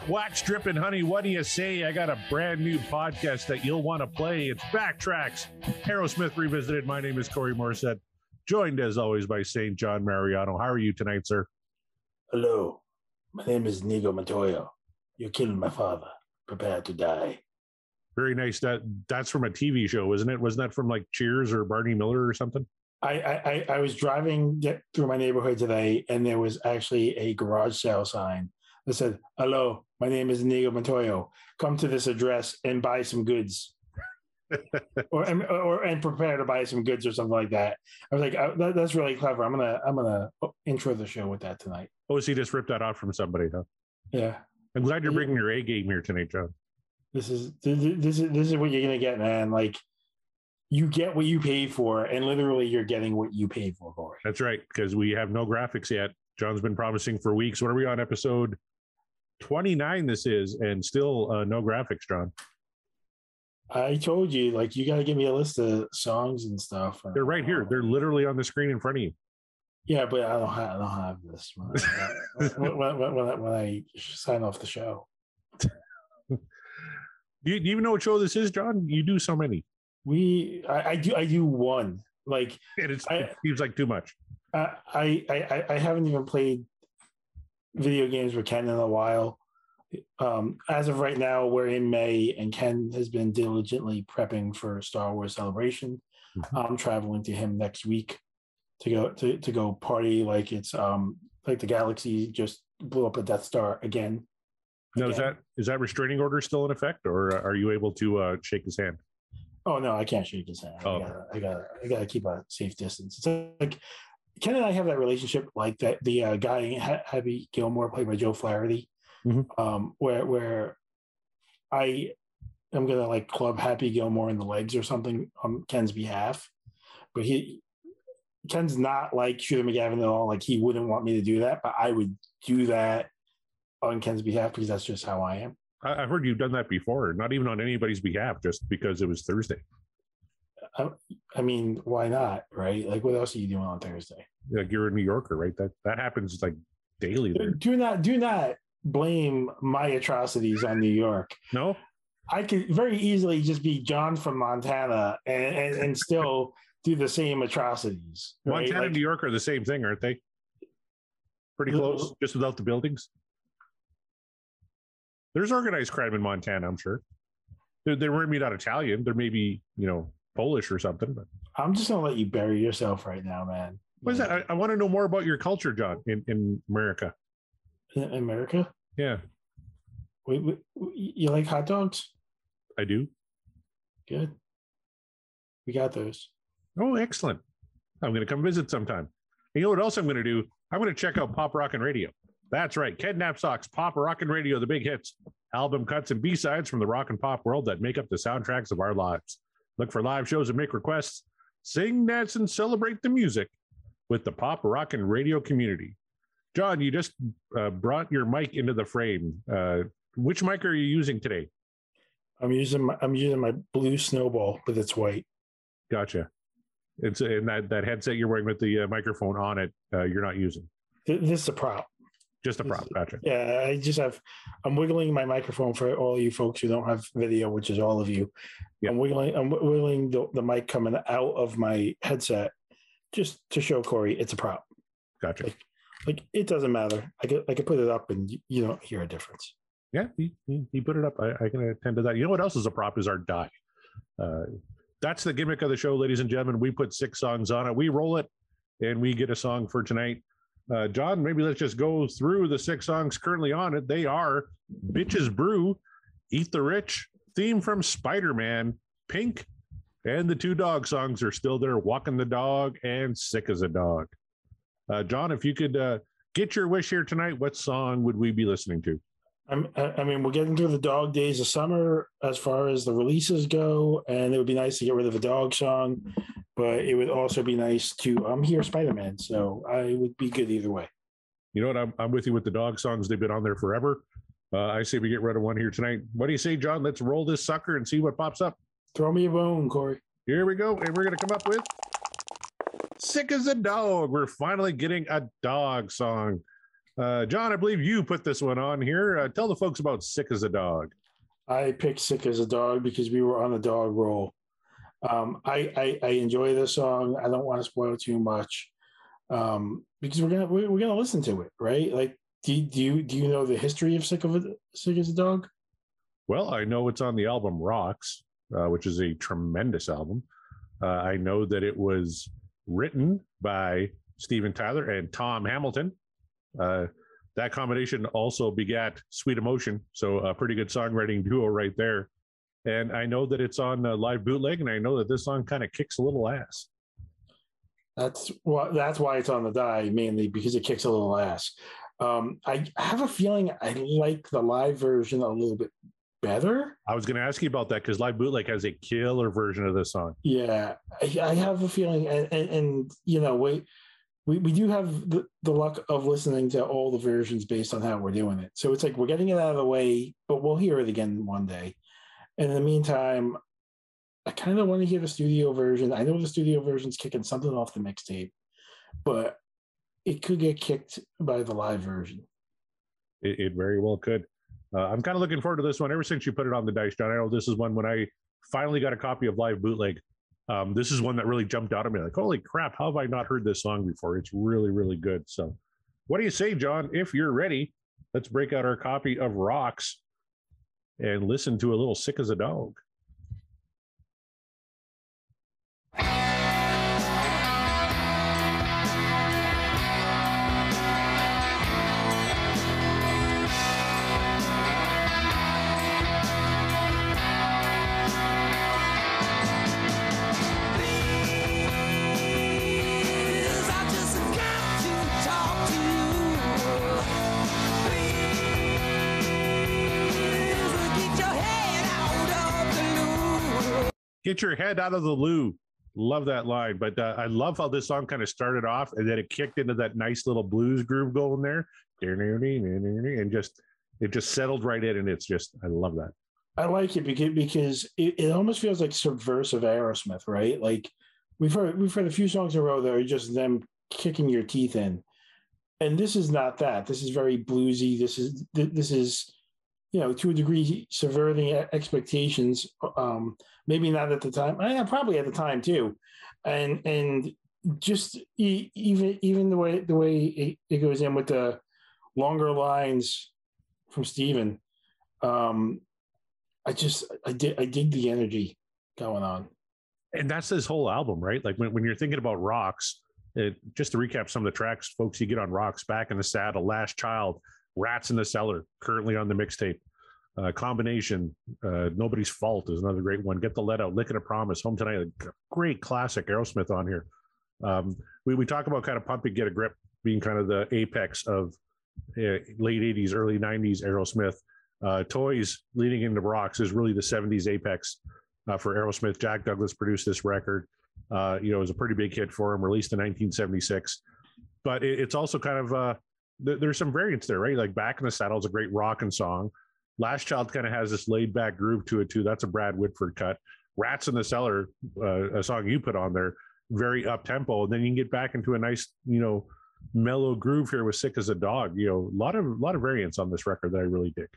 Wax dripping, honey, what do you say? I got a brand new podcast that you'll want to play. It's Backtracks. Aerosmith Revisited. My name is Corey Morissette, joined as always by St. John Mariano. How are you tonight, sir? Hello, my name is Inigo Montoya. You killed my father. Prepare to die. Very nice. That's from a TV show, isn't it? Wasn't that from like Cheers or Barney Miller or something? I was driving through my neighborhood today, and there was actually a garage sale sign that said, "Hello, my name is Inigo Montoya. Come to this address and buy some goods." and prepare to buy some goods or something like that. I was like, that's really clever. I'm gonna intro the show with that tonight. Oh, so you just ripped that off from somebody, huh? Yeah. I'm glad you're bringing your A game here tonight, John. This is what you're gonna get, man. Like, you get what you paid for, and literally you're getting what you paid for, Corey. That's right, because we have no graphics yet. John's been promising for weeks. What are we on, episode 29 this is, and still no graphics, John? I told you, like, you got to give me a list of songs and stuff. They're right here. They're literally on the screen in front of you. Yeah, but I don't have this when I sign off the show. Do you even know what show this is, John? You do so many. I do one. Like, it seems like too much. I haven't even played video games with Ken in a while. As of right now, we're in May, and Ken has been diligently prepping for Star Wars Celebration. Mm-hmm. I'm traveling to him next week to go party like it's like the galaxy just blew up a Death Star again. No, is that restraining order still in effect, or are you able to shake his hand? Oh no, I can't shake his hand. Oh. I gotta keep a safe distance. It's like Ken and I have that relationship like that. The guy Happy Gilmore, played by Joe Flaherty, mm-hmm. where I am gonna like club Happy Gilmore in the legs or something on Ken's behalf, but Ken's not like Shooter McGavin at all. Like, he wouldn't want me to do that, but I would do that on Ken's behalf because that's just how I am. I've heard you've done that before, not even on anybody's behalf, just because it was Thursday. I mean, why not, right? Like, what else are you doing on Thursday? Like, you're a New Yorker, right? That happens like daily there. Do not blame my atrocities on New York. No? I could very easily just be John from Montana and still do the same atrocities. Right? Montana and New York are the same thing, aren't they? Pretty close, just without the buildings. There's organized crime in Montana, I'm sure. They weren't not Italian. They're maybe, Polish or something. But I'm just going to let you bury yourself right now, man. What is that? I want to know more about your culture, John, in America. In America? Yeah. Wait, you like hot dogs? I do. Good. We got those. Oh, excellent. I'm going to come visit sometime. You know what else I'm going to do? I'm going to check out Pop Rockin' Radio. That's right. Ken Napzok's Pop Rockin' Radio, the big hits, album cuts, and B-sides from the rock and pop world that make up the soundtracks of our lives. Look for live shows and make requests. Sing, dance, and celebrate the music with the Pop Rockin' Radio community. John, you just brought your mic into the frame. Which mic are you using today? I'm using my blue Snowball, but it's white. Gotcha. It's in that headset you're wearing with the microphone on it. You're not using. This is a prop. Just a prop, gotcha. Yeah, I'm wiggling my microphone for all you folks who don't have video, which is all of you. Yeah. I'm wiggling the mic coming out of my headset just to show Corey it's a prop. Gotcha. Like it doesn't matter. I could put it up and you don't hear a difference. Yeah, he put it up. I can attend to that. You know what else is a prop is our die. That's the gimmick of the show, ladies and gentlemen. We put 6 songs on it. We roll it, and we get a song for tonight. John, maybe let's just go through the 6 songs currently on it. They are Bitches Brew, Eat the Rich, theme from Spider-Man, Pink, and the 2 dog songs are still there, Walking the Dog and Sick as a Dog. John, if you could get your wish here tonight, what song would we be listening to? I mean, we're getting through the dog days of summer as far as the releases go, and it would be nice to get rid of a dog song, but it would also be nice to hear Spider-Man, so I would be good either way. You know what? I'm with you with the dog songs. They've been on there forever. I say we get rid of one here tonight. What do you say, John? Let's roll this sucker and see what pops up. Throw me a bone, Corey. Here we go, and we're going to come up with Sick as a Dog. We're finally getting a dog song. John, I believe you put this one on here. Tell the folks about Sick as a Dog. I picked Sick as a Dog because we were on the dog roll. I enjoy this song. I don't want to spoil too much because we're gonna listen to it, right? Like, do you know the history of Sick as a Dog? Well, I know it's on the album Rocks, which is a tremendous album. I know that it was written by Steven Tyler and Tom Hamilton. That combination also begat Sweet Emotion, so a pretty good songwriting duo right there. And I know that it's on Live Bootleg, and I know that this song kind of kicks a little ass. That's why it's on the die, mainly because it kicks a little ass. I have a feeling I like the live version a little bit better. I was going to ask you about that because Live Bootleg has a killer version of this song. Yeah, I have a feeling, and you know, we do have the luck of listening to all the versions based on how we're doing it. So it's like we're getting it out of the way, but we'll hear it again one day. And in the meantime, I kind of want to hear the studio version. I know the studio version's kicking something off the mixtape, but it could get kicked by the live version. It very well could. I'm kind of looking forward to this one ever since you put it on the dice, John. I know this is one when I finally got a copy of Live Bootleg. This is one that really jumped out at me. Like, holy crap, how have I not heard this song before? It's really, really good. So what do you say, John? If you're ready, let's break out our copy of Rocks and listen to a little Sick as a Dog. Get your head out of the loo. Love that line. But I love how this song kind of started off and then it kicked into that nice little blues groove going there. And it just settled right in. And it's just, I love that. I like it because it almost feels like subversive Aerosmith, right? Like we've heard a few songs in a row that are just them kicking your teeth in. And this is not that. This is very bluesy. This is, you know, to a degree, subverting expectations. Maybe not at the time. Probably at the time too, and just even the way it goes in with the longer lines from Steven. I dig the energy going on. And that's this whole album, right? Like when you're thinking about Rocks, just to recap some of the tracks, folks, you get on Rocks, Back in the Saddle, Last Child, Rats in the Cellar, currently on the mixtape. Combination, Nobody's Fault is another great one. Get the Let Out, Lick It a Promise, Home Tonight, a great classic Aerosmith on here. We talk about kind of Pump It, Get a Grip being kind of the apex of late 80s, early 90s Aerosmith. Toys leading into Rocks is really the 70s apex for Aerosmith. Jack Douglas produced this record. It was a pretty big hit for him, released in 1976. But it's also kind of, there's some variants there, right? Like Back in the Saddle is a great rockin' song. Last Child kind of has this laid back groove to it too. That's a Brad Whitford cut. Rats in the Cellar, a song you put on there, very up tempo. And then you can get back into a nice, mellow groove here with Sick as a Dog. A lot of variants on this record that I really dig.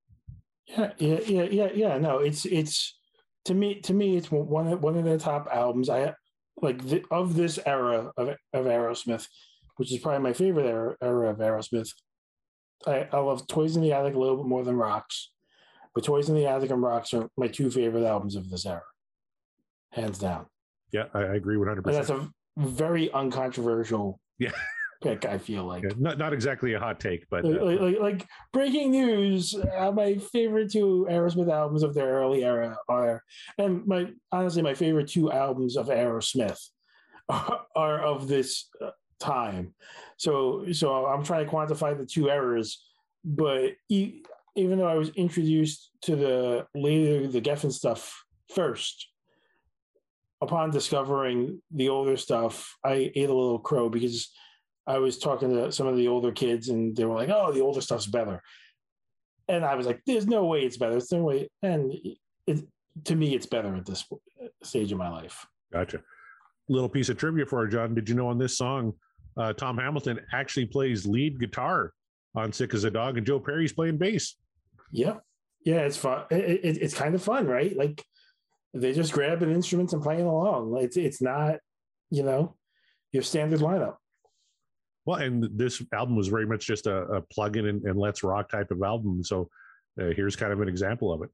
Yeah. No, it's to me it's one of the top albums. I like of this era of Aerosmith, which is probably my favorite era of Aerosmith. I love Toys in the Attic a little bit more than Rocks, but Toys in the Attic and Rocks are my two favorite albums of this era, hands down. Yeah, I agree 100%. And that's a very uncontroversial pick, I feel like. Yeah, not exactly a hot take, but like breaking news, my favorite two Aerosmith albums of their early era are, and my favorite two albums of Aerosmith are of this time. So I'm trying to quantify the two eras, but even though I was introduced to the Geffen stuff first, upon discovering the older stuff, I ate a little crow because I was talking to some of the older kids and they were like, "Oh, the older stuff's better," and I was like, "There's no way it's better. There's no way." And to me, it's better at this stage of my life. Gotcha. Little piece of trivia for you, John. Did you know on this song, Tom Hamilton actually plays lead guitar on Sick as a Dog, and Joe Perry's playing bass. Yeah. Yeah, it's fun. It's kind of fun, right? Like they just grabbing instruments and playing along. It's not, your standard lineup. Well, and this album was very much just a plug-in and let's rock type of album. So here's kind of an example of it.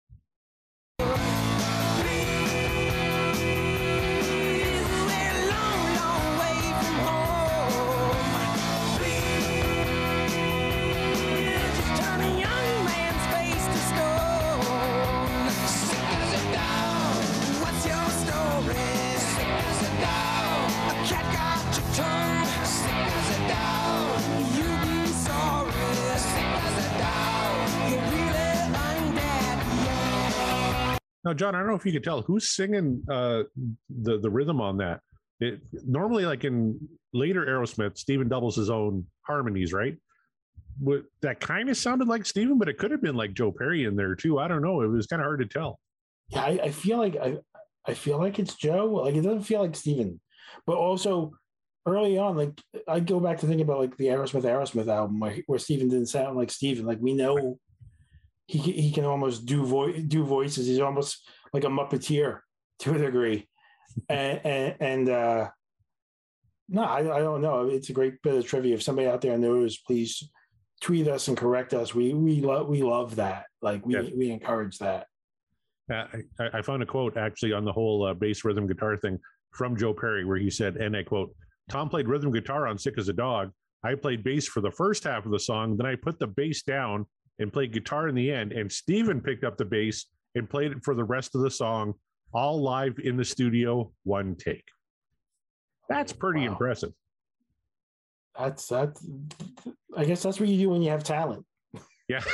Now, John, I don't know if you could tell who's singing the rhythm on that. It normally, like in later Aerosmith, Steven doubles his own harmonies, right? That kind of sounded like Steven, but it could have been like Joe Perry in there too. I don't know. It was kind of hard to tell. Yeah, I feel like I feel like it's Joe. Like it doesn't feel like Steven, but also early on, like I go back to think about like the Aerosmith album where Steven didn't sound like Steven. Like we know. He can almost do voices. He's almost like a Muppeteer to a degree. And no, I don't know. It's a great bit of trivia. If somebody out there knows, please tweet us and correct us. We love that. Like we encourage that. I found a quote actually on the whole bass rhythm guitar thing from Joe Perry where he said, and I quote, "Tom played rhythm guitar on Sick as a Dog. I played bass for the first half of the song. Then I put the bass down and played guitar in the end, and Steven picked up the bass and played it for the rest of the song, all live in the studio, one take." That's pretty impressive. That's I guess that's what you do when you have talent. Yeah.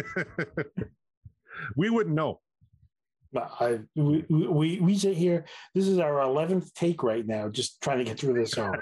We wouldn't know. We sit here. This is our 11th take right now, just trying to get through this song.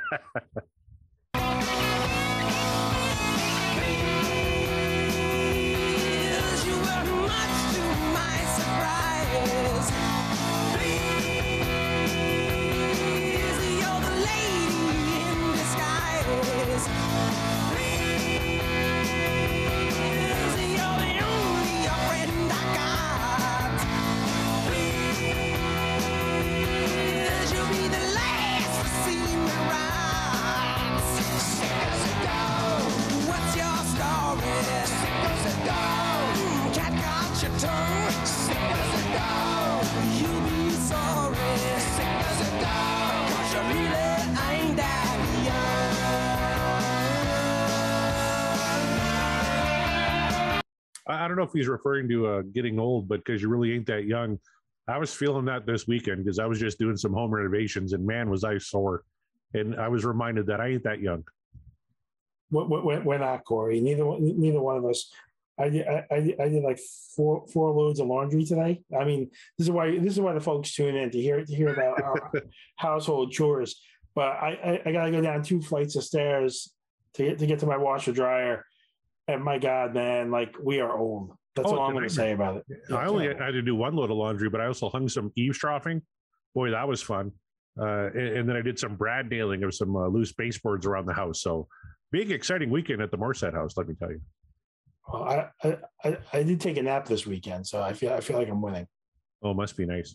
I don't know if he's referring to getting old, but because you really ain't that young. I was feeling that this weekend because I was just doing some home renovations, and man, was I sore. And I was reminded that I ain't that young. We're not, Corey. Neither one of us. I did like four loads of laundry today. I mean, this is why the folks tune in to hear about our household chores. But I got to go down 2 flights of stairs to get to my washer dryer. And my God, man, like we are old. That's all I'm going to say about it. I only had to do 1 load of laundry, but I also hung some eavesdropping. Boy, that was fun. And then I did some brad nailing of some loose baseboards around the house. So big, exciting weekend at the Morset house, let me tell you. Well, I did take a nap this weekend, so I feel like I'm winning. Oh, must be nice.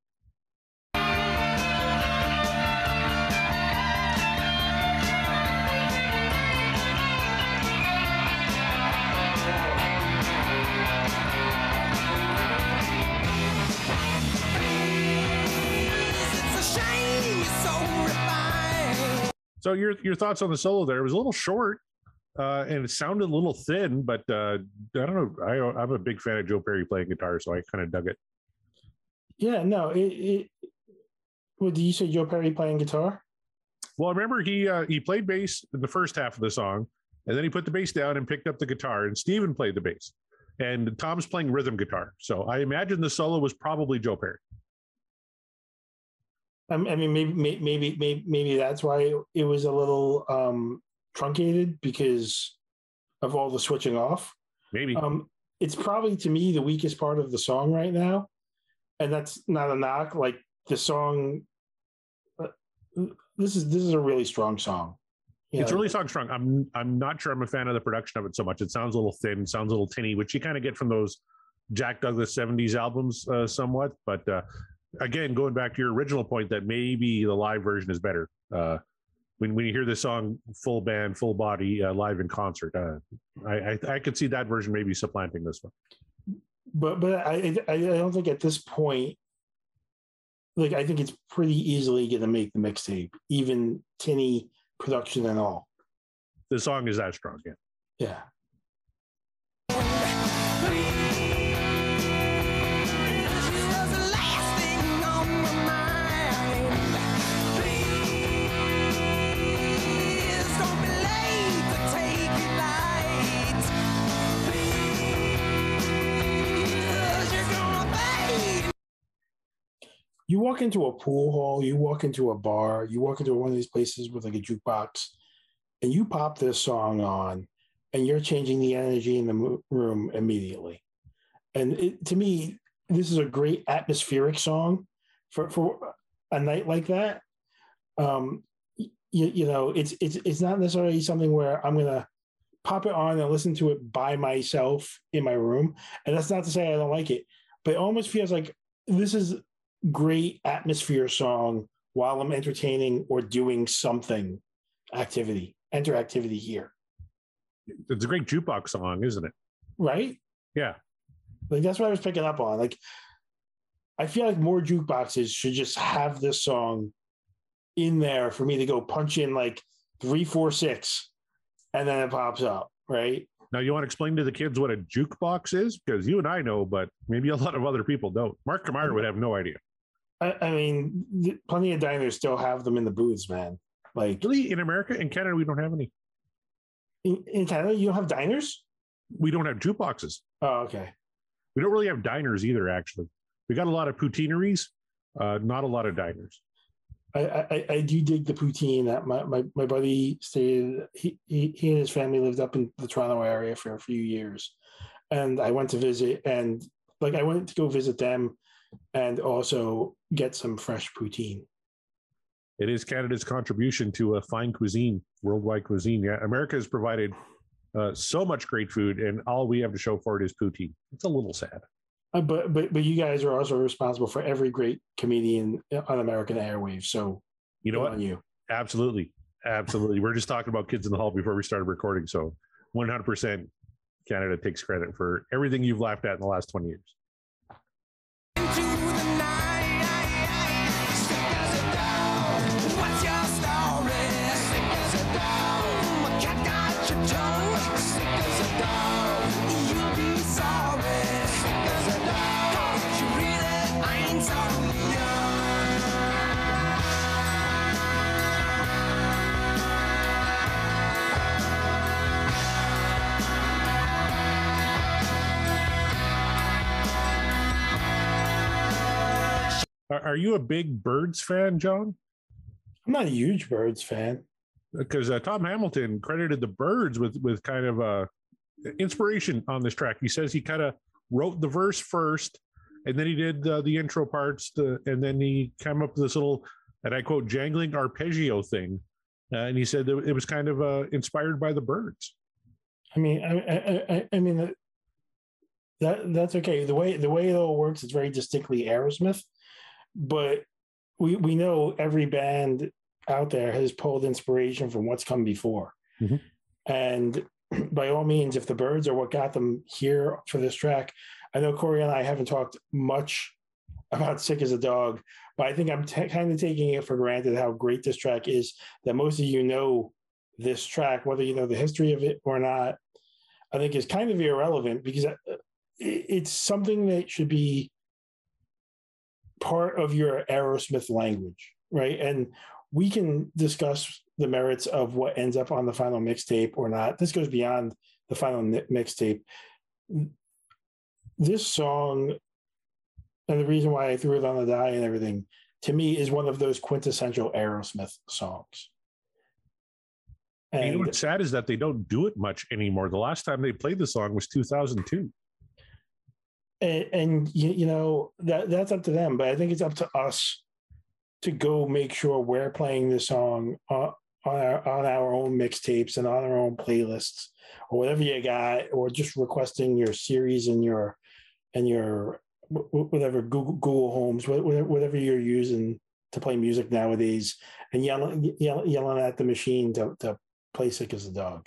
So your thoughts on the solo there? It was a little short, and it sounded a little thin, but I don't know. I'm a big fan of Joe Perry playing guitar, so I kind of dug it. Yeah, no. What did you say? Joe Perry playing guitar? Well, I remember he played bass in the first half of the song, and then he put the bass down and picked up the guitar, and Steven played the bass, and Tom's playing rhythm guitar. So I imagine the solo was probably Joe Perry. I mean, maybe that's why it was a little truncated because of all the switching off. Maybe it's probably to me the weakest part of the song right now, and that's not a knock. Like the song, this is a really strong song. It's really song strong. I'm not sure I'm a fan of the production of it so much. It sounds a little thin, sounds a little tinny, which you kind of get from those Jack Douglas 70s albums somewhat. But again, going back to your original point that maybe the live version is better. When you hear this song full band, full body, live in concert, I could see that version maybe supplanting this one. But I don't think at this point, like, I think it's pretty easily going to make the mixtape, even tinny production and all. The song is that strong, yeah. Yeah. You walk into a pool hall, you walk into a bar, you walk into one of these places with like a jukebox, and you pop this song on, and you're changing the energy in the room immediately. And to me, this is a great atmospheric song for a night like that. You know, it's not necessarily something where I'm gonna pop it on and listen to it by myself in my room. And that's not to say I don't like it, but it almost feels like this is great atmosphere song while I'm entertaining or doing something interactivity here. It's a great jukebox song, isn't it? Right? Yeah. Like, that's what I was picking up on. Like, I feel like more jukeboxes should just have this song in there for me to go punch in like 3, 4, 6, and then it pops up, right? Now, you want to explain to the kids what a jukebox is? Because you and I know, but maybe a lot of other people don't. Mark Kamara would have no idea. I mean, plenty of diners still have them in the booths, man. Like, really, in America, in Canada, we don't have any. In Canada, you don't have diners? We don't have jukeboxes. Oh, okay. We don't really have diners either, actually. We got a lot of poutineeries, not a lot of diners. I do dig the poutine. That my buddy stayed. He and his family lived up in the Toronto area for a few years, and I went to visit, and like I went to go visit them, and also get some fresh poutine. It is Canada's contribution to a fine cuisine, worldwide cuisine. Yeah, America has provided so much great food, and all we have to show for it is poutine. It's a little sad. But you guys are also responsible for every great comedian on American airwaves. So you know what? Absolutely. We're just talking about Kids in the Hall before we started recording. So 100% Canada takes credit for everything you've laughed at in the last 20 years. Are you a big Birds fan, John? I'm not a huge Birds fan. Because Tom Hamilton credited the Birds with kind of inspiration on this track. He says he kind of wrote the verse first, and then he did the intro parts, and then he came up with this little, and I quote, jangling arpeggio thing. And he said it was kind of inspired by the Birds. I mean, I mean that's okay. The way it all works is very distinctly Aerosmith. But we know every band out there has pulled inspiration from what's come before. Mm-hmm. And by all means, if the Birds are what got them here for this track, I know Corey and I haven't talked much about Sick as a Dog, but I think I'm kind of taking it for granted how great this track is, that most of you know this track, whether you know the history of it or not, I think is kind of irrelevant, because it's something that should be part of your Aerosmith language, right? And we can discuss the merits of what ends up on the final mixtape or not. This goes beyond the final mixtape. This song, and the reason why I threw it on the die and everything, to me is one of those quintessential Aerosmith songs. And you know what's sad is that they don't do it much anymore. The last time they played the song was 2002. And you know, that's up to them, but I think it's up to us to go make sure we're playing this song on our own mixtapes and on our own playlists or whatever you got, or just requesting your series and your whatever Google Homes, whatever you're using to play music nowadays, and yelling at the machine to play Sick as a Dog.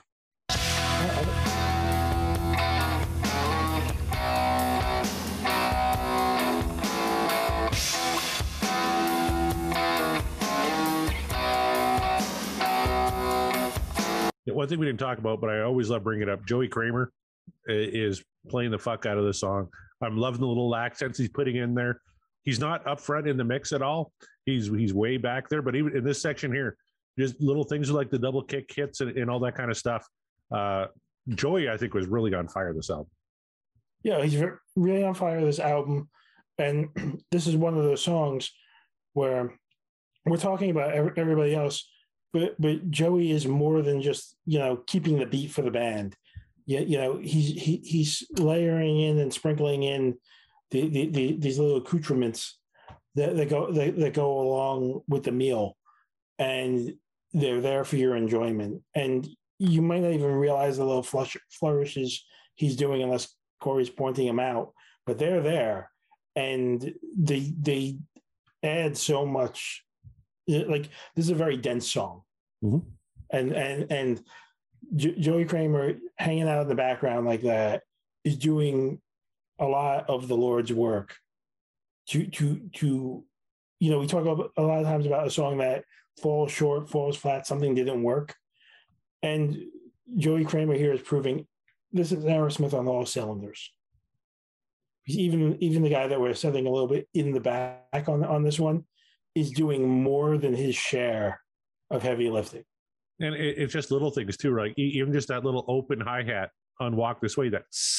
One thing we didn't talk about, but I always love bringing it up, Joey Kramer is playing the fuck out of the song. I'm loving the little accents he's putting in there. He's not up front in the mix at all. He's way back there, but even in this section here, just little things like the double kick hits and all that kind of stuff. Joey, I think, was really on fire this album. Yeah, he's really on fire this album. And this is one of those songs where we're talking about everybody else, but Joey is more than just, keeping the beat for the band. Yeah, he's layering in and sprinkling in these little accoutrements that go along with the meal, and they're there for your enjoyment. And you might not even realize the little flourishes he's doing unless Corey's pointing them out, but they're there, and they add so much. Like, this is a very dense song. Mm-hmm. And Joey Kramer hanging out in the background like that is doing a lot of the Lord's work to we talk about a lot of times about a song that falls short, falls flat, something didn't work. And Joey Kramer here is proving this is Aerosmith on all cylinders. Even the guy that we're setting a little bit in the back on this one is doing more than his share of heavy lifting. And it's just little things too, right? Even just that little open hi-hat on Walk This Way, that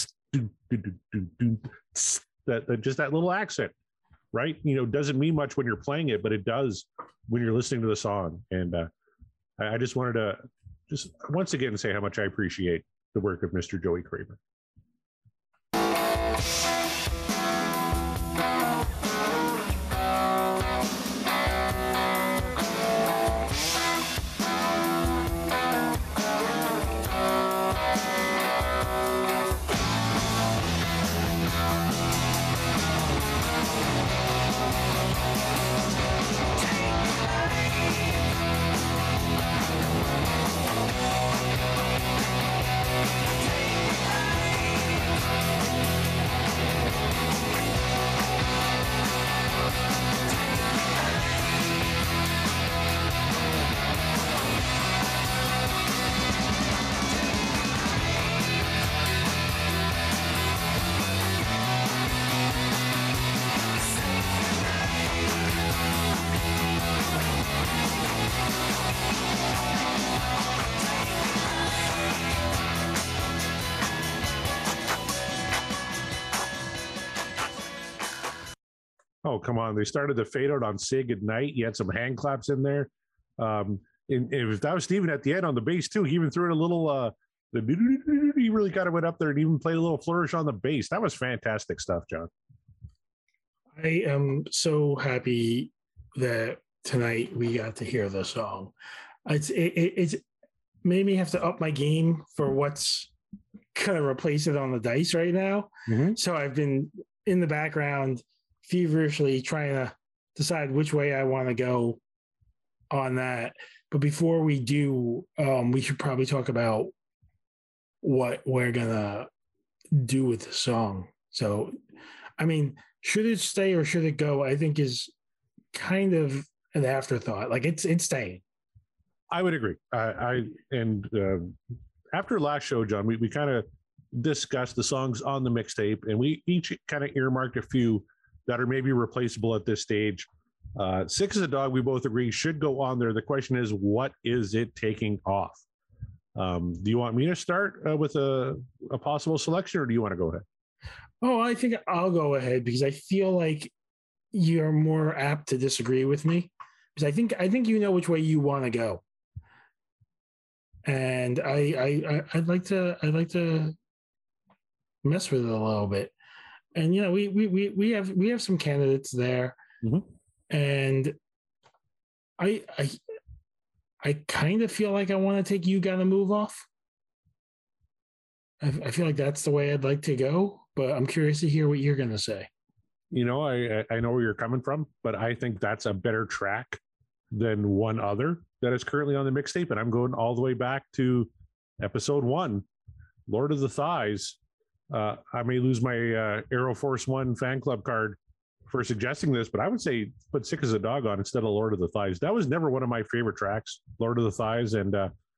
just that little accent, right? Doesn't mean much when you're playing it, but it does when you're listening to the song. And I just wanted to just once again say how much I appreciate the work of Mr. Joey Kramer. Oh, come on. They started the fade out on Sig at night. You had some hand claps in there. And if that was Steven at the end on the bass too, he even threw in a little, he really kind of went up there and even played a little flourish on the bass. That was fantastic stuff, John. I am so happy that tonight we got to hear the song. It's made me have to up my game for what's going to replace it on the dice right now. Mm-hmm. So I've been in the background feverishly trying to decide which way I want to go on that. But before we do, we should probably talk about what we're going to do with the song. So, I mean, should it stay or should it go? I think is kind of an afterthought. Like it's staying. I would agree. After last show, John, we kind of discussed the songs on the mixtape, and we each kind of earmarked a few that are maybe replaceable at this stage. Sick as a Dog, we both agree, should go on there. The question is, what is it taking off? Do you want me to start with a possible selection, or do you want to go ahead? Oh, I think I'll go ahead because I feel like you're more apt to disagree with me. Because I think you know which way you want to go. And I'd like to mess with it a little bit. And we have some candidates there, mm-hmm. And I I kind of feel like I want to take You Gotta Move off. I feel like that's the way I'd like to go, but I'm curious to hear what you're going to say. You know, I know where you're coming from, but I think that's a better track than one other that is currently on the mixtape. And I'm going all the way back to episode 1, Lord of the Thighs. I may lose my Aero Force One fan club card for suggesting this, but I would say put Sick as a Dog on instead of Lord of the Thighs. That was never one of my favorite tracks, Lord of the Thighs. And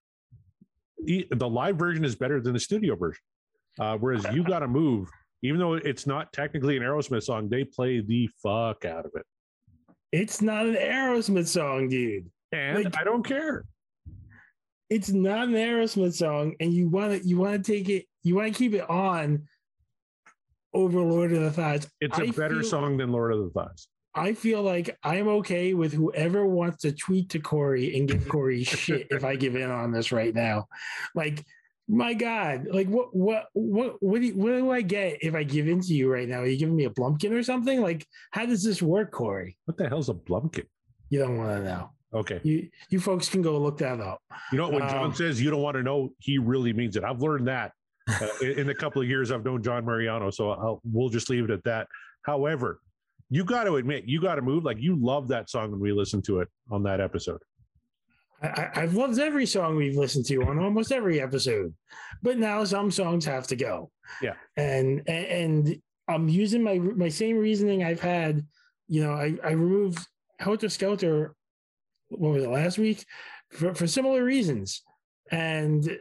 the live version is better than the studio version. Whereas You Gotta Move, even though it's not technically an Aerosmith song, they play the fuck out of it. It's not an Aerosmith song, dude. And like, I don't care. It's not an Aerosmith song, and you want to take it, you want to keep it on over Lord of the Thighs. It's a better song than Lord of the Thighs. I feel like I'm okay with whoever wants to tweet to Corey and give Corey shit if I give in on this right now. Like, my God, like what do I get if I give in to you right now? Are you giving me a Blumpkin or something? Like, how does this work, Corey? What the hell's a Blumpkin? You don't want to know. Okay. You folks can go look that up. You know, when John says you don't want to know, he really means it. I've learned that in the couple of years I've known John Mariano. So we'll just leave it at that. However, you got to admit, You Gotta Move. Like, you love that song when we listened to it on that episode. I've loved every song we've listened to on almost every episode, but now some songs have to go. Yeah. And I'm using my same reasoning I've had. You know, I removed Helter Skelter, what was it, last week, for similar reasons. And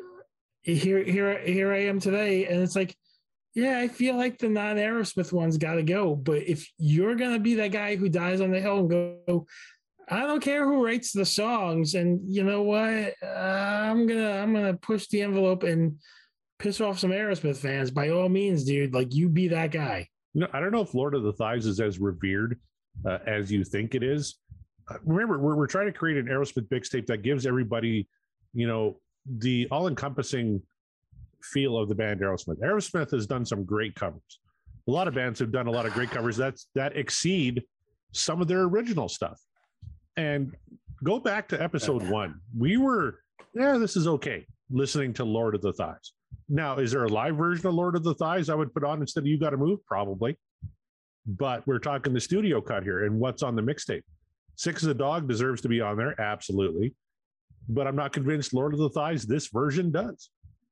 here I am today, and it's like, yeah, I feel like the non-Aerosmith ones got to go. But if you're gonna be that guy who dies on the hill and go, I don't care who writes the songs, and you know what, I'm gonna push the envelope and piss off some Aerosmith fans. By all means, dude, like, you be that guy. You know, I don't know if Lord of the Thighs is as revered as you think it is. Remember, we're trying to create an Aerosmith mixtape that gives everybody, you know, the all-encompassing feel of the band Aerosmith. Aerosmith has done some great covers. A lot of bands have done a lot of great covers that exceed some of their original stuff. And go back to episode 1. We were, this is okay, listening to Lord of the Thighs. Now, is there a live version of Lord of the Thighs I would put on instead of You Gotta Move? Probably. But we're talking the studio cut here and what's on the mixtape. Sick as a Dog deserves to be on there, absolutely. But I'm not convinced Lord of the Thighs, this version, does.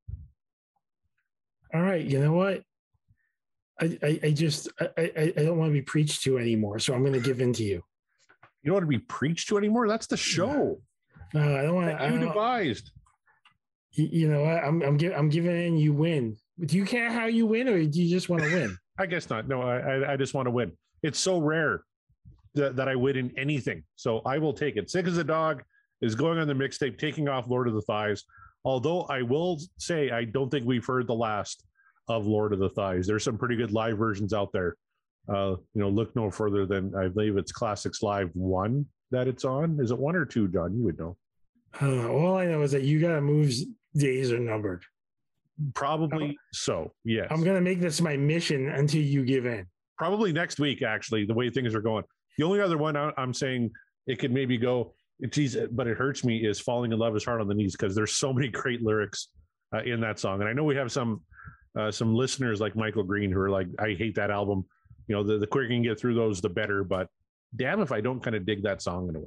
All right, you know what? I don't want to be preached to anymore, so I'm going to give in to you. You don't want to be preached to anymore? That's the show. No, I don't want to. You devised. You know what? I'm giving in. You win. Do you care how you win, or do you just want to win? I guess not. No, I just want to win. It's so rare that I win in anything, so I will take it. Sick as a Dog is going on the mixtape, taking off Lord of the Thighs. Although I will say I don't think we've heard the last of Lord of the Thighs. There's some pretty good live versions out there. You know, look no further than, I believe it's Classics Live 1 that it's on. Is it 1 or 2, John? You would know. All I know is that You Gotta Move's days are numbered. Probably so, yes. I'm going to make this my mission until you give in. Probably next week, actually, the way things are going. The only other one I'm saying it could maybe go, geez, but it hurts me, is Falling in Love is Hard on the Knees, because there's so many great lyrics in that song. And I know we have some listeners like Michael Green who are like, I hate that album. You know, the quicker you can get through those, the better. But damn if I don't kind of dig that song in a way.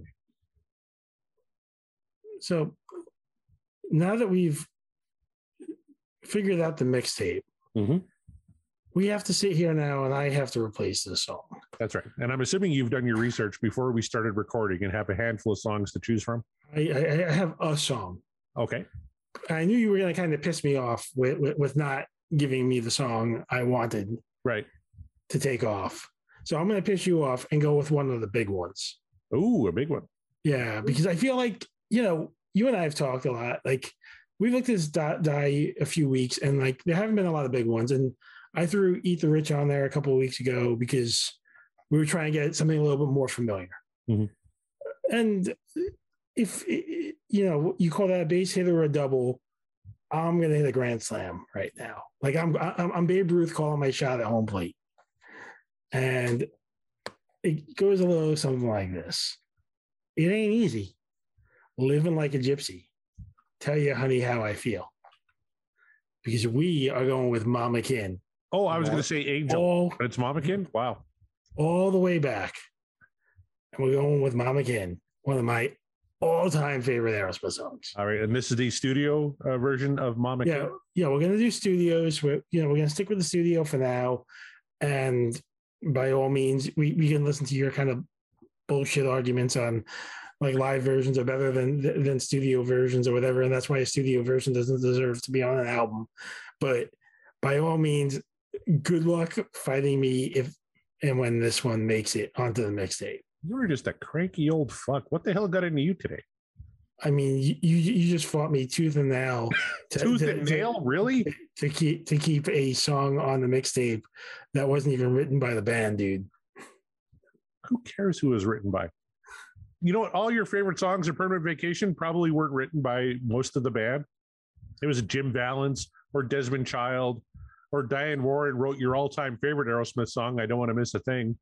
So now that we've figured out the mixtape, we have to sit here now and I have to replace this song. That's right. And I'm assuming you've done your research before we started recording and have a handful of songs to choose from. I have a song. Okay. I knew you were going to kind of piss me off with not giving me the song I wanted. Right. To take off. So I'm going to piss you off and go with one of the big ones. Ooh, a big one. Yeah, because I feel like, you know, you and I have talked a lot. Like, we looked at this die a few weeks, and like, there haven't been a lot of big ones. And I threw Eat the Rich on there a couple of weeks ago because we were trying to get something a little bit more familiar. And if, you know, you call that a base hit or a double, I'm going to hit a grand slam right now. Like, I'm Babe Ruth calling my shot at home plate. And it goes a little something like this. It ain't easy, Living Like a Gypsy. Tell you, honey, how I feel. Because we are going with Mama Kin. Oh, I was going to say Angel, but it's Mama Kin? Wow. All the way back. And we're going with Mama Kin, one of my all-time favorite Aerosmith songs. All right, and this is the studio version of Mama Kin? Yeah, we're going to do studios. We're going to stick with the studio for now. And by all means, we can listen to your kind of bullshit arguments on like live versions are better than studio versions or whatever, and that's why a studio version doesn't deserve to be on an album. But by all means, good luck fighting me if and when this one makes it onto the mixtape. You're just a cranky old fuck. What the hell got into you today? I mean, you just fought me tooth and nail. Really? To keep a song on the mixtape that wasn't even written by the band, dude. Who cares who it was written by? You know what? All your favorite songs of Permanent Vacation probably weren't written by most of the band. It was Jim Valance or Desmond Child or Diane Warren wrote your all-time favorite Aerosmith song, I Don't Want to Miss a Thing.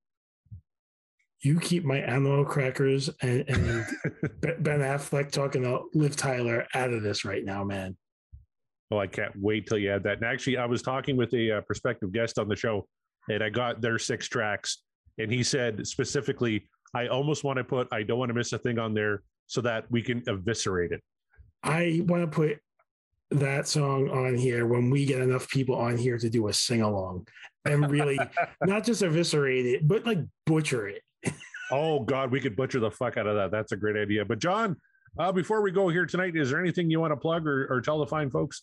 You keep my animal crackers and Ben Affleck talking to Liv Tyler out of this right now, man. Oh, I can't wait till you add that. And actually, I was talking with a prospective guest on the show, and I got their 6 tracks, and he said specifically, I almost want to put I Don't Want to Miss a Thing on there so that we can eviscerate it. I want to put that song on here when we get enough people on here to do a sing-along and really not just eviscerate it, but like butcher it. Oh, God, we could butcher the fuck out of that. That's a great idea. But, John, before we go here tonight, is there anything you want to plug or tell the fine folks?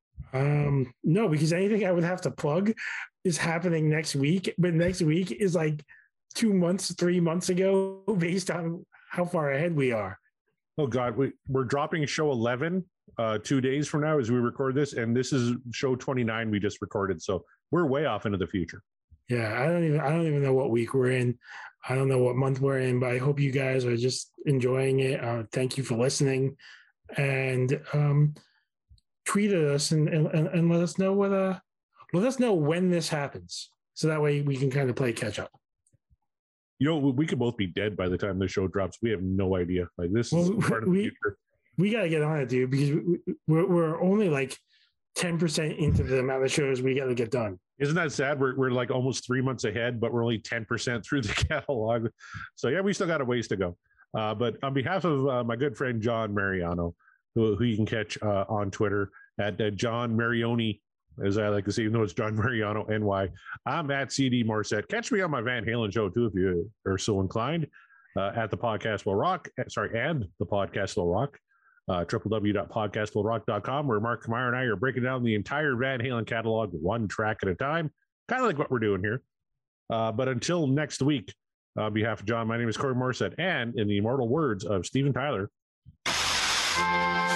No, because anything I would have to plug is happening next week. But next week is like 2 months, 3 months ago, based on how far ahead we are. Oh, God, we're dropping show 11 2 days from now as we record this. And this is show 29 we just recorded. So we're way off into the future. Yeah, I don't even know what week we're in. I don't know what month we're in, but I hope you guys are just enjoying it. Thank you for listening, and tweet at us and let us know when this happens, so that way we can kind of play catch up. You know, we could both be dead by the time the show drops. We have no idea. Like this is part of the future. We got to get on it, dude, because we're only like 10% into the amount of shows we got to get done. Isn't that sad? We're like almost 3 months ahead, but we're only 10% through the catalog. So yeah, we still got a ways to go. But on behalf of my good friend John Mariano, who you can catch on Twitter at John Marioni, as I like to say, even though it's John Mariano NY, I'm at CD Morissette. Catch me on my Van Halen show too, if you are so inclined, at the Podcast Will Rock. And the Podcast Will Rock. www.podcastwillrock.com, where Mark Meyer and I are breaking down the entire Van Halen catalog one track at a time, kind of like what we're doing here. But until next week, on behalf of John, my name is Corey Morissette, and in the immortal words of Steven Tyler,